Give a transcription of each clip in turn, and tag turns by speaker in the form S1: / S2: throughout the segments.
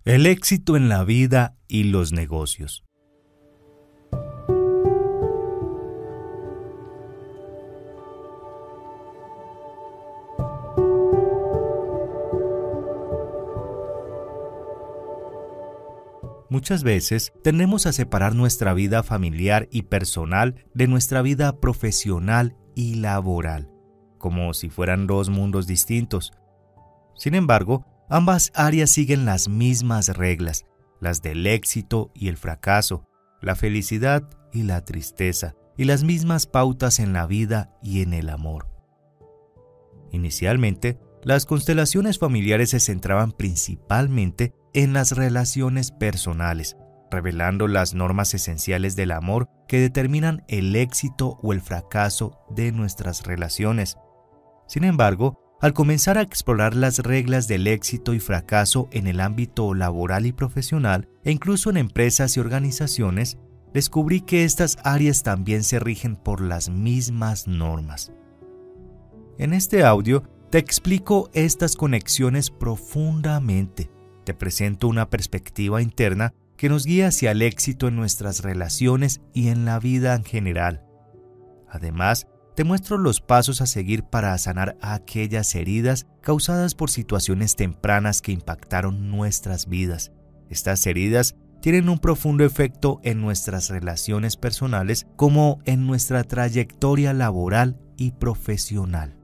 S1: El éxito en la vida y los negocios. Muchas veces tendemos a separar nuestra vida familiar y personal de nuestra vida profesional y laboral, como si fueran dos mundos distintos. Sin embargo, ambas áreas siguen las mismas reglas, las del éxito y el fracaso, la felicidad y la tristeza, y las mismas pautas en la vida y en el amor. Inicialmente, las constelaciones familiares se centraban principalmente en las relaciones personales, revelando las normas esenciales del amor que determinan el éxito o el fracaso de nuestras relaciones. Sin embargo, al comenzar a explorar las reglas del éxito y fracaso en el ámbito laboral y profesional, e incluso en empresas y organizaciones, descubrí que estas áreas también se rigen por las mismas normas. En este audio te explico estas conexiones profundamente. Te presento una perspectiva interna que nos guía hacia el éxito en nuestras relaciones y en la vida en general. Además, te muestro los pasos a seguir para sanar aquellas heridas causadas por situaciones tempranas que impactaron nuestras vidas. Estas heridas tienen un profundo efecto en nuestras relaciones personales como en nuestra trayectoria laboral y profesional.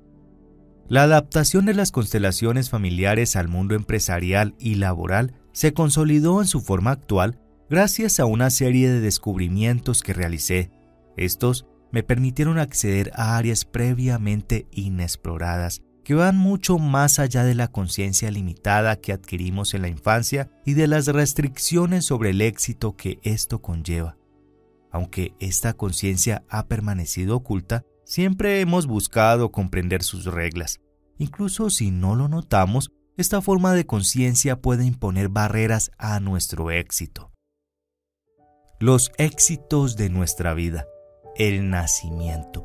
S1: La adaptación de las constelaciones familiares al mundo empresarial y laboral se consolidó en su forma actual gracias a una serie de descubrimientos que realicé. Estos me permitieron acceder a áreas previamente inexploradas que van mucho más allá de la conciencia limitada que adquirimos en la infancia y de las restricciones sobre el éxito que esto conlleva. Aunque esta conciencia ha permanecido oculta, siempre hemos buscado comprender sus reglas. Incluso si no lo notamos, esta forma de conciencia puede imponer barreras a nuestro éxito. Los éxitos de nuestra vida. El nacimiento.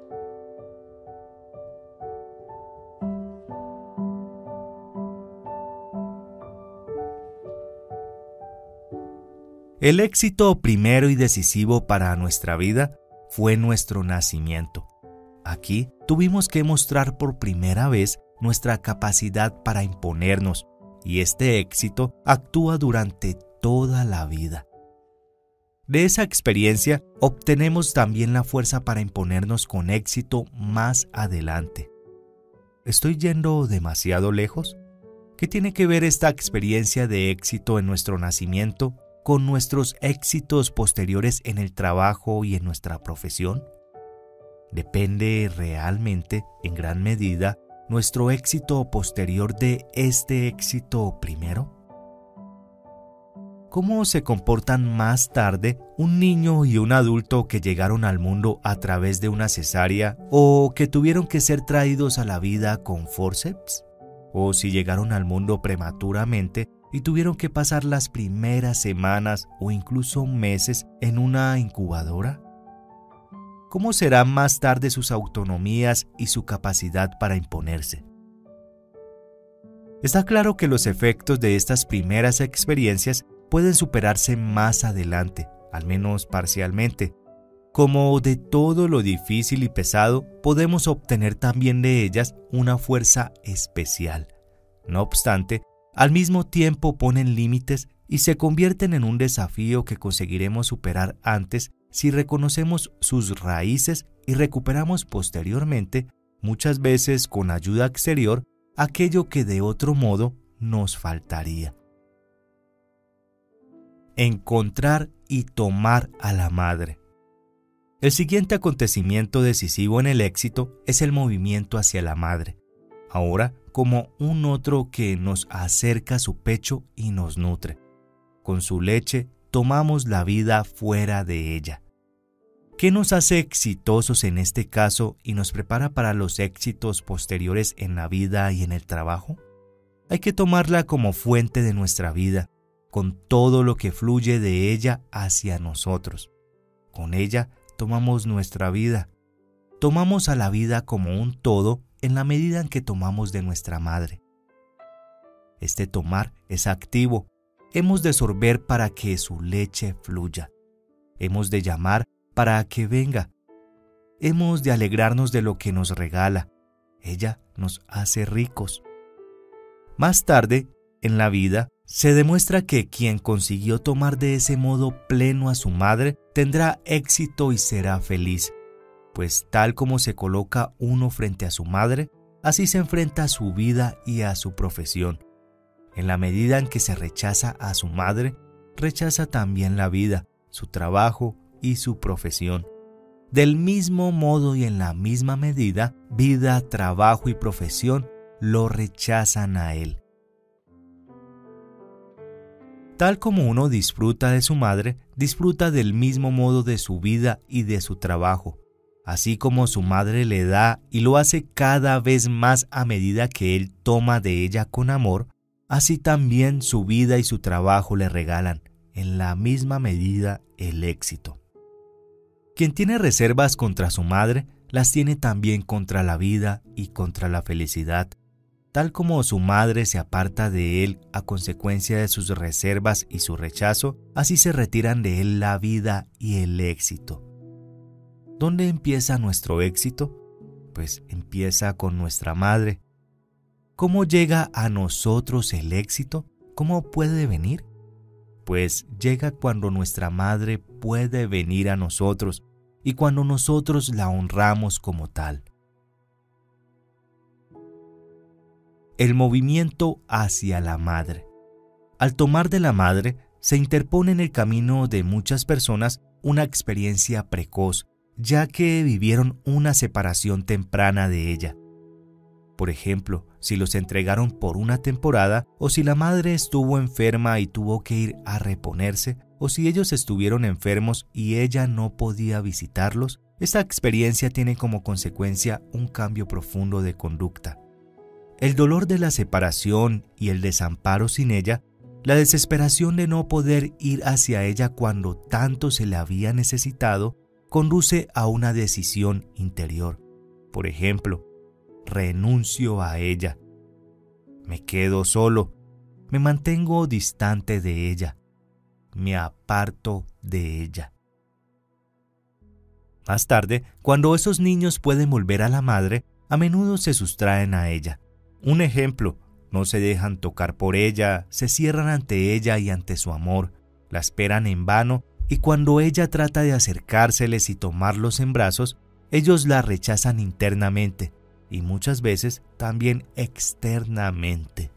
S1: El éxito primero y decisivo para nuestra vida fue nuestro nacimiento. Aquí tuvimos que mostrar por primera vez nuestra capacidad para imponernos, y este éxito actúa durante toda la vida. De esa experiencia obtenemos también la fuerza para imponernos con éxito más adelante. ¿Estoy yendo demasiado lejos? ¿Qué tiene que ver esta experiencia de éxito en nuestro nacimiento con nuestros éxitos posteriores en el trabajo y en nuestra profesión? ¿Depende realmente, en gran medida, nuestro éxito posterior de este éxito primero? ¿Cómo se comportan más tarde un niño y un adulto que llegaron al mundo a través de una cesárea o que tuvieron que ser traídos a la vida con fórceps? ¿O si llegaron al mundo prematuramente y tuvieron que pasar las primeras semanas o incluso meses en una incubadora? ¿Cómo serán más tarde sus autonomías y su capacidad para imponerse? Está claro que los efectos de estas primeras experiencias pueden superarse más adelante, al menos parcialmente. Como de todo lo difícil y pesado, podemos obtener también de ellas una fuerza especial. No obstante, al mismo tiempo ponen límites y se convierten en un desafío que conseguiremos superar antes si reconocemos sus raíces y recuperamos posteriormente, muchas veces con ayuda exterior, aquello que de otro modo nos faltaría. Encontrar y tomar a la madre. El siguiente acontecimiento decisivo en el éxito es el movimiento hacia la madre, ahora como un otro que nos acerca a su pecho y nos nutre. Con su leche tomamos la vida fuera de ella. ¿Qué nos hace exitosos en este caso y nos prepara para los éxitos posteriores en la vida y en el trabajo? Hay que tomarla como fuente de nuestra vida, con todo lo que fluye de ella hacia nosotros. Con ella tomamos nuestra vida. Tomamos a la vida como un todo en la medida en que tomamos de nuestra madre. Este tomar es activo. Hemos de sorber para que su leche fluya. Hemos de llamar para que venga. Hemos de alegrarnos de lo que nos regala. Ella nos hace ricos. Más tarde, en la vida, se demuestra que quien consiguió tomar de ese modo pleno a su madre tendrá éxito y será feliz, pues tal como se coloca uno frente a su madre, así se enfrenta a su vida y a su profesión. En la medida en que se rechaza a su madre, rechaza también la vida, su trabajo y su profesión. Del mismo modo y en la misma medida, vida, trabajo y profesión lo rechazan a él. Tal como uno disfruta de su madre, disfruta del mismo modo de su vida y de su trabajo. Así como su madre le da y lo hace cada vez más a medida que él toma de ella con amor, así también su vida y su trabajo le regalan, en la misma medida, el éxito. Quien tiene reservas contra su madre, las tiene también contra la vida y contra la felicidad. Tal como su madre se aparta de él a consecuencia de sus reservas y su rechazo, así se retiran de él la vida y el éxito. ¿Dónde empieza nuestro éxito? Pues empieza con nuestra madre. ¿Cómo llega a nosotros el éxito? ¿Cómo puede venir? Pues llega cuando nuestra madre puede venir a nosotros y cuando nosotros la honramos como tal. El movimiento hacia la madre. Al tomar de la madre, se interpone en el camino de muchas personas una experiencia precoz, ya que vivieron una separación temprana de ella. Por ejemplo, si los entregaron por una temporada, o si la madre estuvo enferma y tuvo que ir a reponerse, o si ellos estuvieron enfermos y ella no podía visitarlos, esta experiencia tiene como consecuencia un cambio profundo de conducta. El dolor de la separación y el desamparo sin ella, la desesperación de no poder ir hacia ella cuando tanto se le había necesitado, conduce a una decisión interior. Por ejemplo, renuncio a ella. Me quedo solo. Me mantengo distante de ella. Me aparto de ella. Más tarde, cuando esos niños pueden volver a la madre, a menudo se sustraen a ella. Un ejemplo, no se dejan tocar por ella, se cierran ante ella y ante su amor, la esperan en vano y cuando ella trata de acercárseles y tomarlos en brazos, ellos la rechazan internamente y muchas veces también externamente.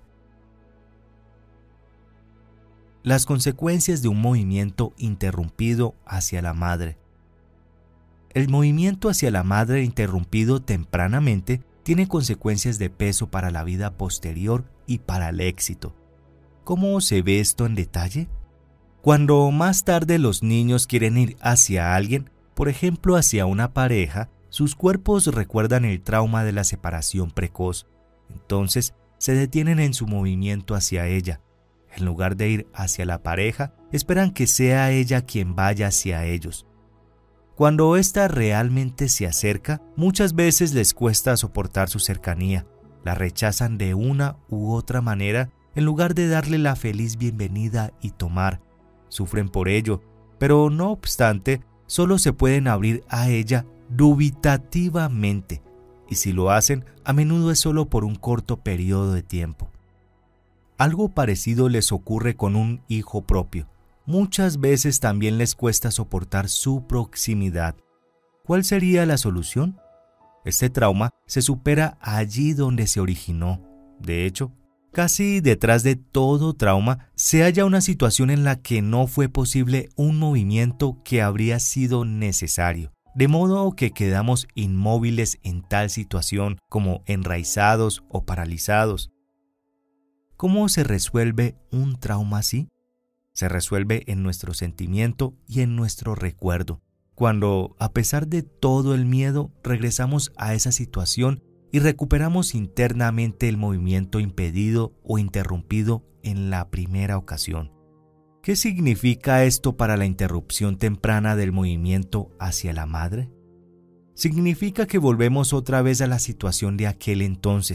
S1: Las consecuencias de un movimiento interrumpido hacia la madre. El movimiento hacia la madre interrumpido tempranamente tiene consecuencias de peso para la vida posterior y para el éxito. ¿Cómo se ve esto en detalle? Cuando más tarde los niños quieren ir hacia alguien, por ejemplo hacia una pareja, sus cuerpos recuerdan el trauma de la separación precoz. Entonces se detienen en su movimiento hacia ella. En lugar de ir hacia la pareja, esperan que sea ella quien vaya hacia ellos. Cuando ésta realmente se acerca, muchas veces les cuesta soportar su cercanía. La rechazan de una u otra manera en lugar de darle la feliz bienvenida y tomar. Sufren por ello, pero no obstante, solo se pueden abrir a ella dubitativamente, y si lo hacen, a menudo es solo por un corto periodo de tiempo. Algo parecido les ocurre con un hijo propio. Muchas veces también les cuesta soportar su proximidad. ¿Cuál sería la solución? Este trauma se supera allí donde se originó. De hecho, casi detrás de todo trauma se halla una situación en la que no fue posible un movimiento que habría sido necesario, de modo que quedamos inmóviles en tal situación como enraizados o paralizados. ¿Cómo se resuelve un trauma así? Se resuelve en nuestro sentimiento y en nuestro recuerdo, cuando, a pesar de todo el miedo, regresamos a esa situación y recuperamos internamente el movimiento impedido o interrumpido en la primera ocasión. ¿Qué significa esto para la interrupción temprana del movimiento hacia la madre? Significa que volvemos otra vez a la situación de aquel entonces,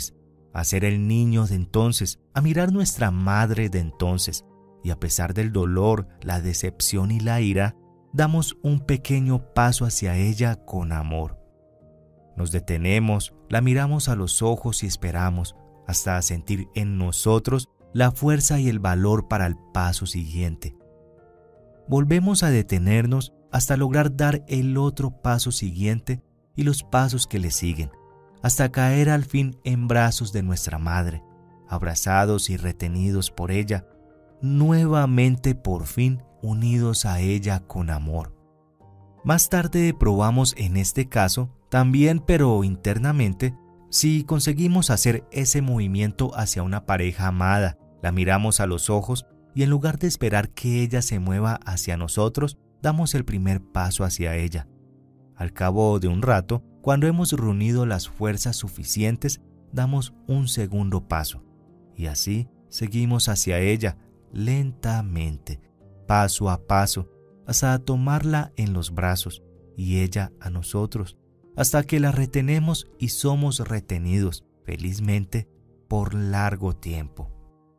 S1: a ser el niño de entonces, a mirar nuestra madre de entonces, y a pesar del dolor, la decepción y la ira, damos un pequeño paso hacia ella con amor. Nos detenemos, la miramos a los ojos y esperamos hasta sentir en nosotros la fuerza y el valor para el paso siguiente. Volvemos a detenernos hasta lograr dar el otro paso siguiente y los pasos que le siguen, hasta caer al fin en brazos de nuestra madre, abrazados y retenidos por ella, nuevamente por fin unidos a ella con amor. Más tarde probamos en este caso también, pero internamente, si conseguimos hacer ese movimiento hacia una pareja amada, la miramos a los ojos y en lugar de esperar que ella se mueva hacia nosotros, damos el primer paso hacia ella. Al cabo de un rato, cuando hemos reunido las fuerzas suficientes, damos un segundo paso. Y así seguimos hacia ella, lentamente, paso a paso, hasta tomarla en los brazos y ella a nosotros, hasta que la retenemos y somos retenidos, felizmente, por largo tiempo.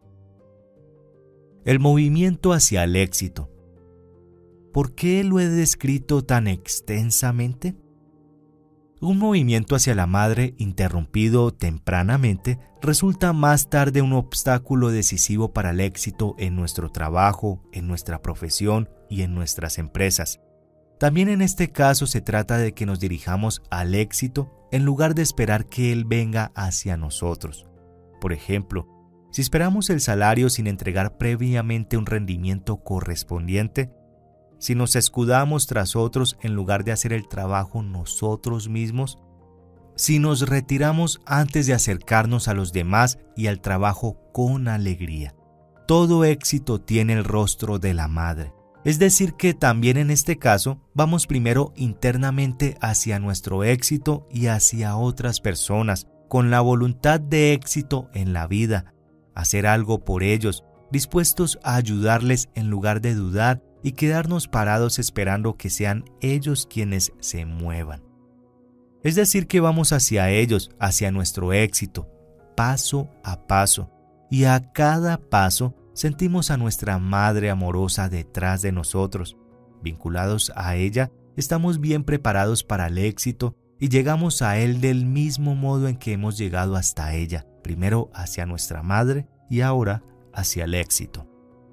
S1: El movimiento hacia el éxito. ¿Por qué lo he descrito tan extensamente? Un movimiento hacia la madre interrumpido tempranamente resulta más tarde un obstáculo decisivo para el éxito en nuestro trabajo, en nuestra profesión y en nuestras empresas. También en este caso se trata de que nos dirijamos al éxito en lugar de esperar que él venga hacia nosotros. Por ejemplo, si esperamos el salario sin entregar previamente un rendimiento correspondiente, si nos escudamos tras otros en lugar de hacer el trabajo nosotros mismos, si nos retiramos antes de acercarnos a los demás y al trabajo con alegría. Todo éxito tiene el rostro de la madre. Es decir que también en este caso vamos primero internamente hacia nuestro éxito y hacia otras personas, con la voluntad de éxito en la vida, hacer algo por ellos, dispuestos a ayudarles en lugar de dudar y quedarnos parados esperando que sean ellos quienes se muevan. Es decir que vamos hacia ellos, hacia nuestro éxito, paso a paso, y a cada paso sentimos a nuestra madre amorosa detrás de nosotros. Vinculados a ella, estamos bien preparados para el éxito y llegamos a él del mismo modo en que hemos llegado hasta ella, primero hacia nuestra madre y ahora hacia el éxito.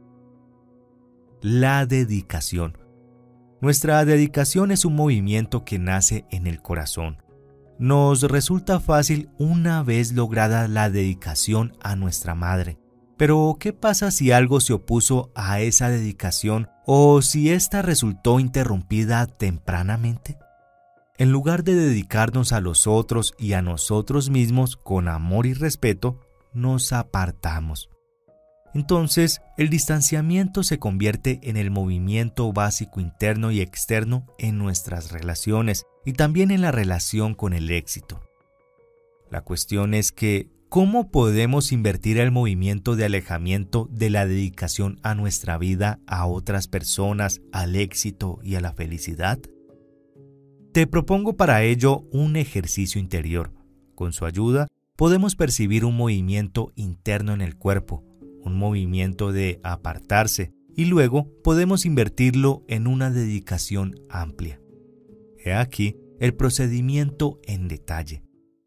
S1: La dedicación. Nuestra dedicación es un movimiento que nace en el corazón. Nos resulta fácil una vez lograda la dedicación a nuestra madre. Pero, ¿qué pasa si algo se opuso a esa dedicación o si ésta resultó interrumpida tempranamente? En lugar de dedicarnos a los otros y a nosotros mismos con amor y respeto, nos apartamos. Entonces, el distanciamiento se convierte en el movimiento básico interno y externo en nuestras relaciones y también en la relación con el éxito. La cuestión es que, ¿cómo podemos invertir el movimiento de alejamiento de la dedicación a nuestra vida, a otras personas, al éxito y a la felicidad? Te propongo para ello un ejercicio interior. Con su ayuda, podemos percibir un movimiento interno en el cuerpo, un movimiento de apartarse, y luego podemos invertirlo en una dedicación amplia. He aquí el procedimiento en detalle.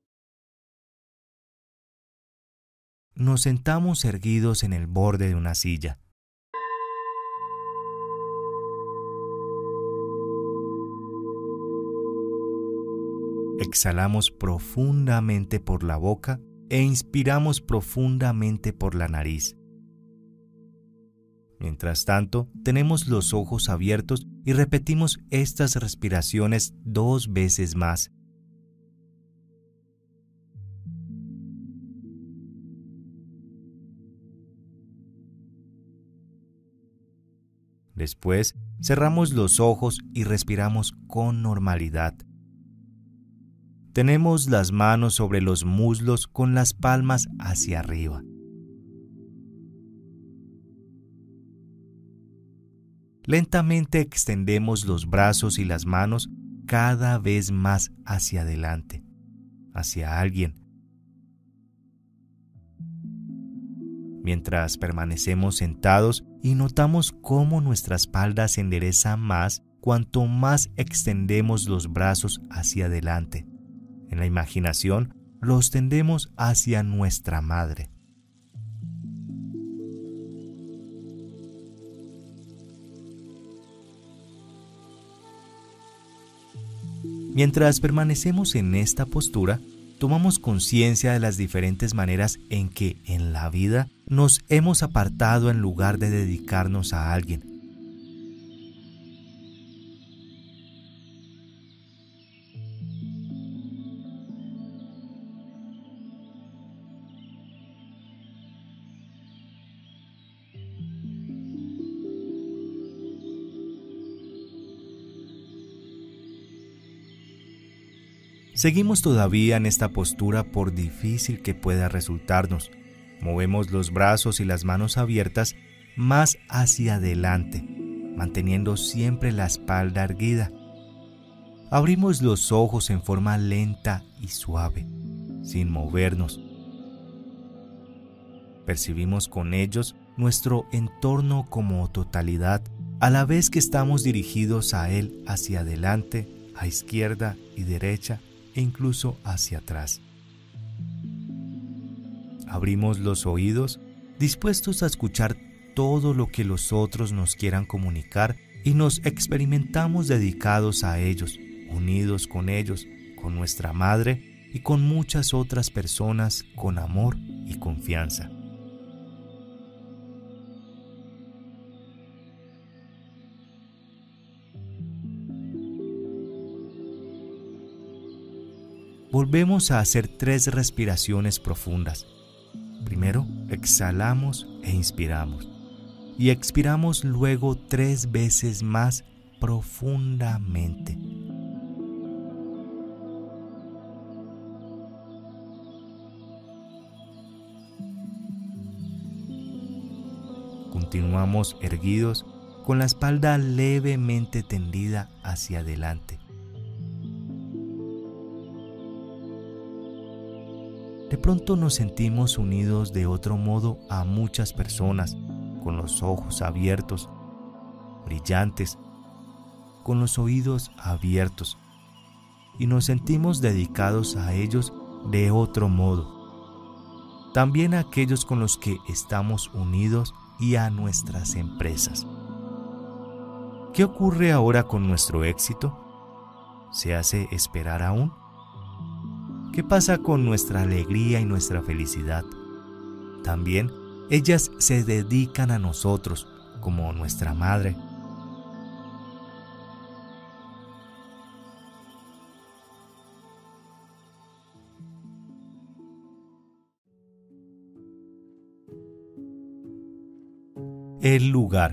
S1: Nos sentamos erguidos en el borde de una silla. Exhalamos profundamente por la boca e inspiramos profundamente por la nariz. Mientras tanto, tenemos los ojos abiertos y repetimos estas respiraciones 2 veces más. Después, cerramos los ojos y respiramos con normalidad. Tenemos las manos sobre los muslos con las palmas hacia arriba. Lentamente extendemos los brazos y las manos cada vez más hacia adelante, hacia alguien. mientras permanecemos sentados y notamos cómo nuestra espalda se endereza más cuanto más extendemos los brazos hacia adelante. En la imaginación, los tendemos hacia nuestra madre. Mientras permanecemos en esta postura, tomamos conciencia de las diferentes maneras en que en la vida nos hemos apartado en lugar de dedicarnos a alguien. Seguimos todavía en esta postura por difícil que pueda resultarnos. Movemos los brazos y las manos abiertas más hacia adelante, manteniendo siempre la espalda erguida. Abrimos los ojos en forma lenta y suave, sin movernos. Percibimos con ellos nuestro entorno como totalidad, a la vez que estamos dirigidos a él hacia adelante, a izquierda y derecha, e incluso hacia atrás. Abrimos los oídos, dispuestos a escuchar todo lo que los otros nos quieran comunicar, y nos experimentamos dedicados a ellos, unidos con ellos, con nuestra madre y con muchas otras personas con amor y confianza. Volvemos a hacer 3 respiraciones profundas. Primero, exhalamos e inspiramos. Y expiramos luego 3 veces más profundamente. Continuamos erguidos, con la espalda levemente tendida hacia adelante. De pronto nos sentimos unidos de otro modo a muchas personas, con los ojos abiertos, brillantes, con los oídos abiertos, y nos sentimos dedicados a ellos de otro modo. También a aquellos con los que estamos unidos y a nuestras empresas. ¿Qué ocurre ahora con nuestro éxito? ¿Se hace esperar aún? ¿Qué pasa con nuestra alegría y nuestra felicidad? También ellas se dedican a nosotros, como nuestra madre. El lugar.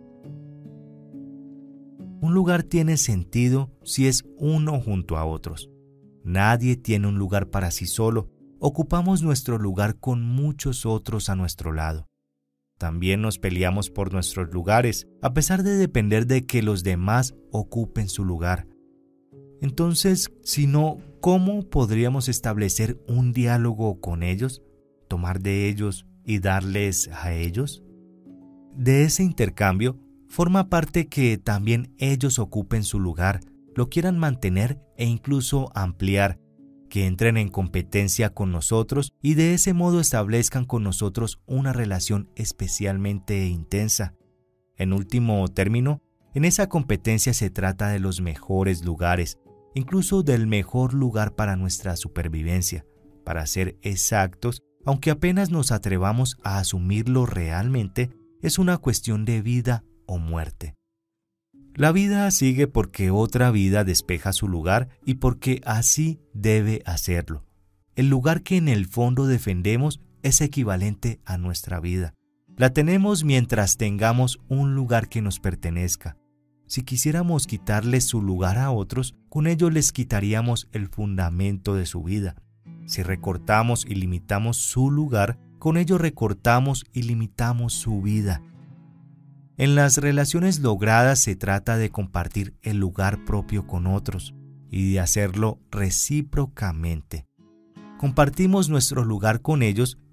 S1: Un lugar tiene sentido si es uno junto a otros. Nadie tiene un lugar para sí solo. Ocupamos nuestro lugar con muchos otros a nuestro lado. También nos peleamos por nuestros lugares, a pesar de depender de que los demás ocupen su lugar. Entonces, si no, ¿cómo podríamos establecer un diálogo con ellos, tomar de ellos y darles a ellos? De ese intercambio, forma parte que también ellos ocupen su lugar, lo quieran mantener e incluso ampliar, que entren en competencia con nosotros y de ese modo establezcan con nosotros una relación especialmente intensa. En último término, en esa competencia se trata de los mejores lugares, incluso del mejor lugar para nuestra supervivencia. Para ser exactos, aunque apenas nos atrevamos a asumirlo realmente, es una cuestión de vida o muerte. La vida sigue porque otra vida despeja su lugar y porque así debe hacerlo. El lugar que en el fondo defendemos es equivalente a nuestra vida. La tenemos mientras tengamos un lugar que nos pertenezca. Si quisiéramos quitarles su lugar a otros, con ello les quitaríamos el fundamento de su vida. Si recortamos y limitamos su lugar, con ello recortamos y limitamos su vida. En las relaciones logradas se trata de compartir el lugar propio con otros y de hacerlo recíprocamente. Compartimos nuestro lugar con ellos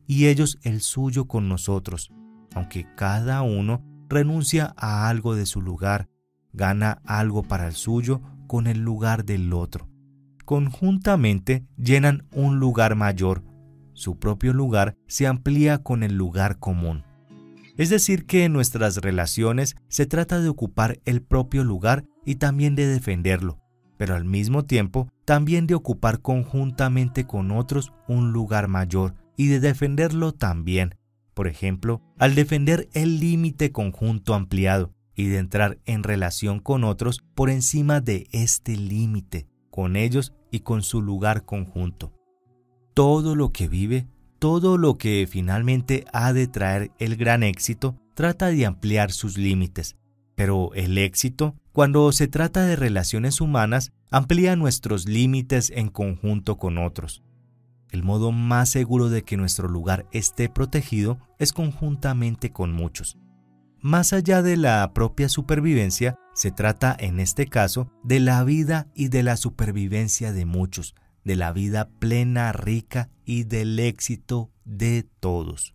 S1: y ellos el suyo con nosotros, aunque cada uno renuncia a algo de su lugar, gana algo para el suyo con el lugar del otro. Conjuntamente llenan un lugar mayor. Su propio lugar se amplía con el lugar común. Es decir, que en nuestras relaciones se trata de ocupar el propio lugar y también de defenderlo, pero al mismo tiempo también de ocupar conjuntamente con otros un lugar mayor y de defenderlo también. Por ejemplo, al defender el límite conjunto ampliado y de entrar en relación con otros por encima de este límite, con ellos y con su lugar conjunto. Todo lo que vive, todo lo que finalmente ha de traer el gran éxito, trata de ampliar sus límites. Pero el éxito, cuando se trata de relaciones humanas, amplía nuestros límites en conjunto con otros. El modo más seguro de que nuestro lugar esté protegido es conjuntamente con muchos. Más allá de la propia supervivencia, se trata en este caso de la vida y de la supervivencia de muchos, de la vida plena, rica y del éxito de todos.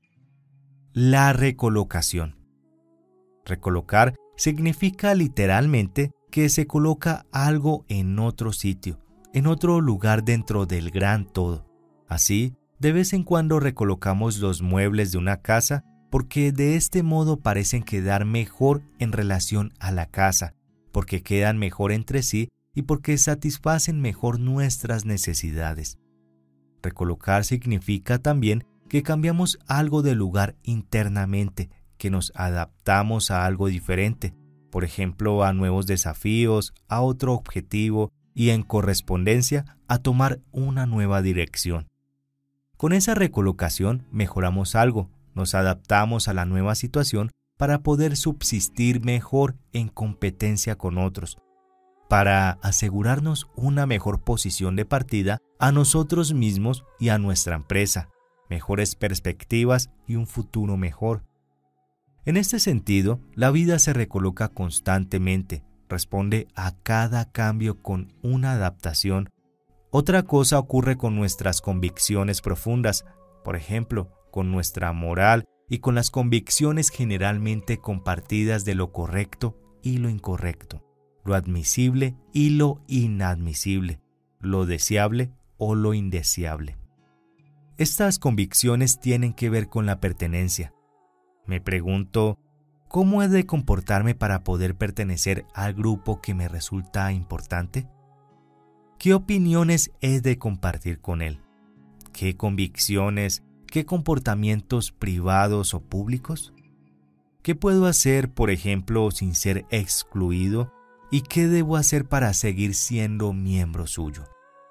S1: La recolocación. Recolocar significa literalmente que se coloca algo en otro sitio, en otro lugar dentro del gran todo. Así, de vez en cuando recolocamos los muebles de una casa porque de este modo parecen quedar mejor en relación a la casa, porque quedan mejor entre sí y porque satisfacen mejor nuestras necesidades. Recolocar significa también que cambiamos algo de lugar internamente, que nos adaptamos a algo diferente, por ejemplo, a nuevos desafíos, a otro objetivo y en correspondencia a tomar una nueva dirección. Con esa recolocación mejoramos algo, nos adaptamos a la nueva situación para poder subsistir mejor en competencia con otros, para asegurarnos una mejor posición de partida a nosotros mismos y a nuestra empresa, mejores perspectivas y un futuro mejor. En este sentido, la vida se recoloca constantemente, responde a cada cambio con una adaptación. Otra cosa ocurre con nuestras convicciones profundas, por ejemplo, con nuestra moral y con las convicciones generalmente compartidas de lo correcto y lo incorrecto, lo admisible y lo inadmisible, lo deseable o lo indeseable. Estas convicciones tienen que ver con la pertenencia. Me pregunto, ¿cómo he de comportarme para poder pertenecer al grupo que me resulta importante? ¿Qué opiniones he de compartir con él? ¿Qué convicciones, qué comportamientos privados o públicos? ¿Qué puedo hacer, por ejemplo, sin ser excluido? ¿Y qué debo hacer para seguir siendo miembro suyo?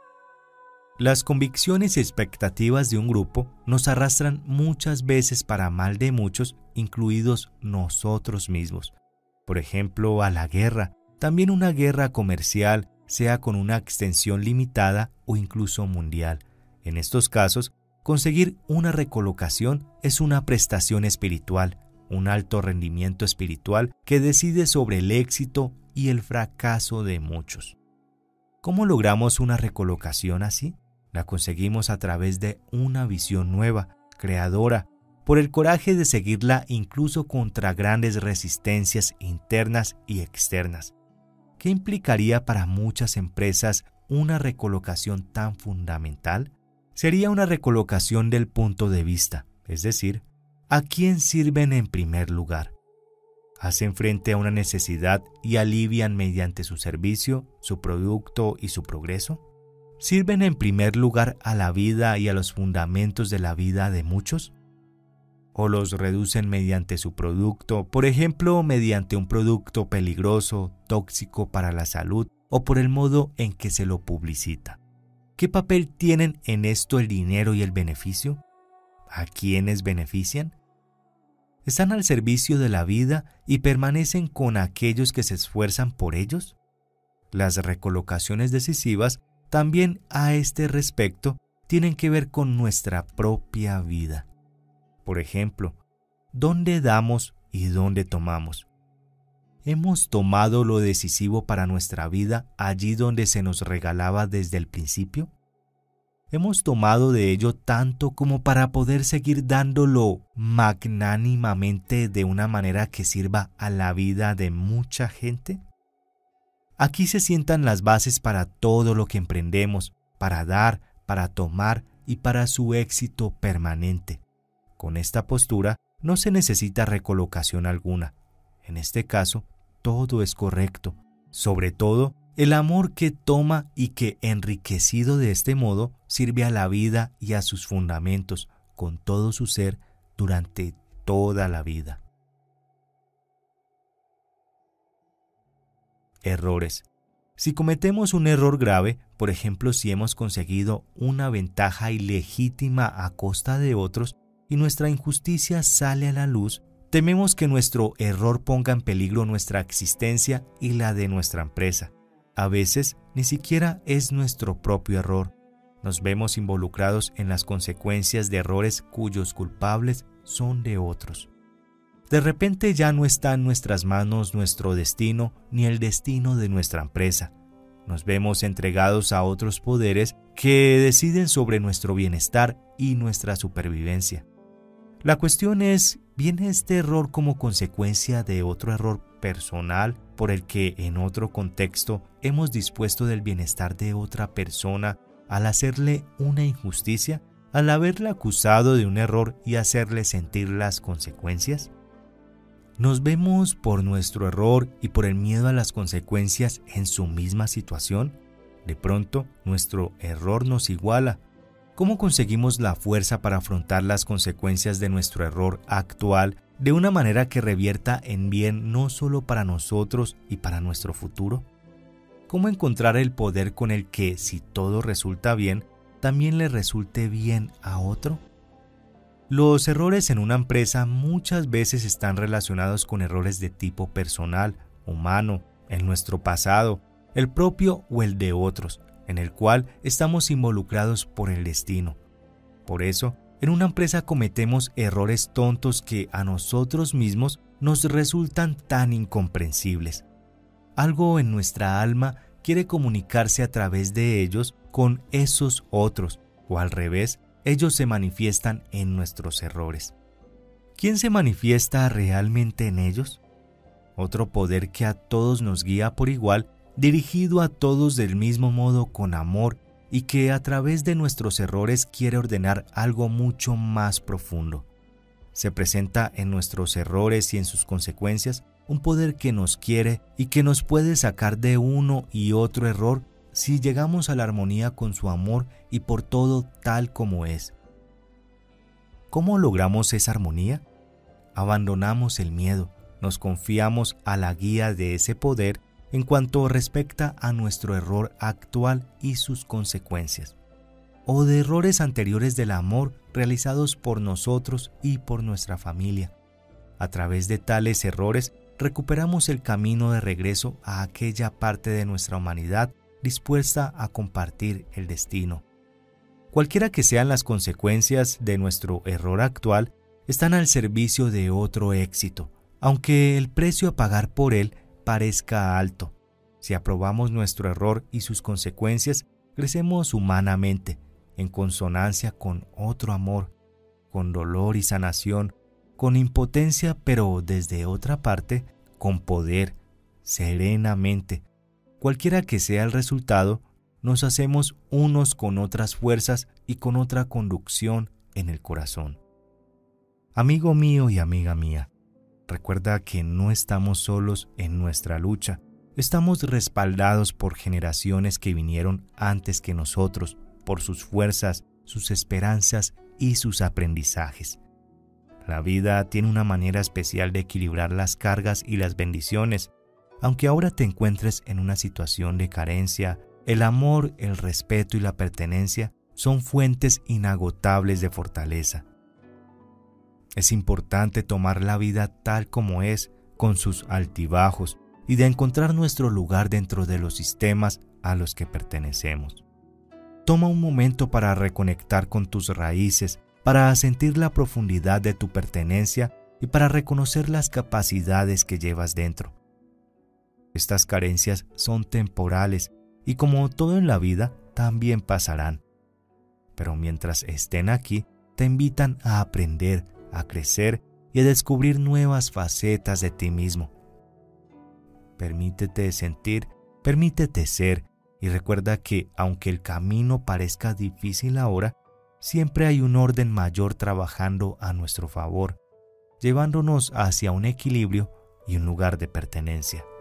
S1: Las convicciones y expectativas de un grupo nos arrastran muchas veces para mal de muchos, incluidos nosotros mismos. Por ejemplo, a la guerra, también una guerra comercial, sea con una extensión limitada o incluso mundial. En estos casos, conseguir una recolocación es una prestación espiritual, un alto rendimiento espiritual que decide sobre el éxito y el fracaso de muchos. ¿Cómo logramos una recolocación así? La conseguimos a través de una visión nueva, creadora, por el coraje de seguirla incluso contra grandes resistencias internas y externas. ¿Qué implicaría para muchas empresas una recolocación tan fundamental? Sería una recolocación del punto de vista, es decir, ¿a quién sirven en primer lugar? ¿Hacen frente a una necesidad y alivian mediante su servicio, su producto y su progreso? ¿Sirven en primer lugar a la vida y a los fundamentos de la vida de muchos? ¿O los reducen mediante su producto, por ejemplo, mediante un producto peligroso, tóxico para la salud o por el modo en que se lo publicita? ¿Qué papel tienen en esto el dinero y el beneficio? ¿A quiénes benefician? ¿Están al servicio de la vida y permanecen con aquellos que se esfuerzan por ellos? Las recolocaciones decisivas también a este respecto tienen que ver con nuestra propia vida. Por ejemplo, ¿dónde damos y dónde tomamos? ¿Hemos tomado lo decisivo para nuestra vida allí donde se nos regalaba desde el principio? hemos tomado de ello tanto como para poder seguir dándolo magnánimamente de una manera que sirva a la vida de mucha gente? Aquí se sientan las bases para todo lo que emprendemos, para dar, para tomar y para su éxito permanente. Con esta postura no se necesita recolocación alguna. En este caso, todo es correcto. Sobre todo, el amor que toma y que, enriquecido de este modo, sirve a la vida y a sus fundamentos con todo su ser durante toda la vida. Errores. Si cometemos un error grave, por ejemplo, si hemos conseguido una ventaja ilegítima a costa de otros y nuestra injusticia sale a la luz, tememos que nuestro error ponga en peligro nuestra existencia y la de nuestra empresa. A veces, ni siquiera es nuestro propio error. Nos vemos involucrados en las consecuencias de errores cuyos culpables son de otros. De repente ya no está en nuestras manos nuestro destino ni el destino de nuestra empresa. Nos vemos entregados a otros poderes que deciden sobre nuestro bienestar y nuestra supervivencia. La cuestión es, ¿viene este error como consecuencia de otro error personal por el que en otro contexto hemos dispuesto del bienestar de otra persona al hacerle una injusticia, al haberla acusado de un error y hacerle sentir las consecuencias? ¿Nos vemos por nuestro error y por el miedo a las consecuencias en su misma situación? De pronto, nuestro error nos iguala. ¿Cómo conseguimos la fuerza para afrontar las consecuencias de nuestro error actual de una manera que revierta en bien no solo para nosotros y para nuestro futuro? ¿Cómo encontrar el poder con el que, si todo resulta bien, también le resulte bien a otro? Los errores en una empresa muchas veces están relacionados con errores de tipo personal, humano, en nuestro pasado, el propio o el de otros, en el cual estamos involucrados por el destino. Por eso, en una empresa cometemos errores tontos que a nosotros mismos nos resultan tan incomprensibles. Algo en nuestra alma quiere comunicarse a través de ellos con esos otros, o al revés, ellos se manifiestan en nuestros errores. ¿Quién se manifiesta realmente en ellos? Otro poder que a todos nos guía por igual, dirigido a todos del mismo modo con amor y que a través de nuestros errores quiere ordenar algo mucho más profundo. Se presenta en nuestros errores y en sus consecuencias un poder que nos quiere y que nos puede sacar de uno y otro error si llegamos a la armonía con su amor y por todo tal como es. ¿Cómo logramos esa armonía? Abandonamos el miedo, nos confiamos a la guía de ese poder en cuanto respecta a nuestro error actual y sus consecuencias, o de errores anteriores del amor realizados por nosotros y por nuestra familia. A través de tales errores recuperamos el camino de regreso a aquella parte de nuestra humanidad dispuesta a compartir el destino. Cualquiera que sean las consecuencias de nuestro error actual, están al servicio de otro éxito, aunque el precio a pagar por él parezca alto. Si aprobamos nuestro error y sus consecuencias, crecemos humanamente, en consonancia con otro amor, con dolor y sanación, con impotencia, pero desde otra parte, con poder, serenamente. Cualquiera que sea el resultado, nos hacemos unos con otras fuerzas y con otra conducción en el corazón. Amigo mío y amiga mía, recuerda que no estamos solos en nuestra lucha. Estamos respaldados por generaciones que vinieron antes que nosotros, por sus fuerzas, sus esperanzas y sus aprendizajes. La vida tiene una manera especial de equilibrar las cargas y las bendiciones. Aunque ahora te encuentres en una situación de carencia, el amor, el respeto y la pertenencia son fuentes inagotables de fortaleza. Es importante tomar la vida tal como es, con sus altibajos, y de encontrar nuestro lugar dentro de los sistemas a los que pertenecemos. Toma un momento para reconectar con tus raíces, para sentir la profundidad de tu pertenencia y para reconocer las capacidades que llevas dentro. Estas carencias son temporales y como todo en la vida, también pasarán. pero mientras estén aquí, te invitan a aprender, a crecer y a descubrir nuevas facetas de ti mismo. Permítete sentir, permítete ser, y recuerda que aunque el camino parezca difícil ahora, siempre hay un orden mayor trabajando a nuestro favor, llevándonos hacia un equilibrio y un lugar de pertenencia.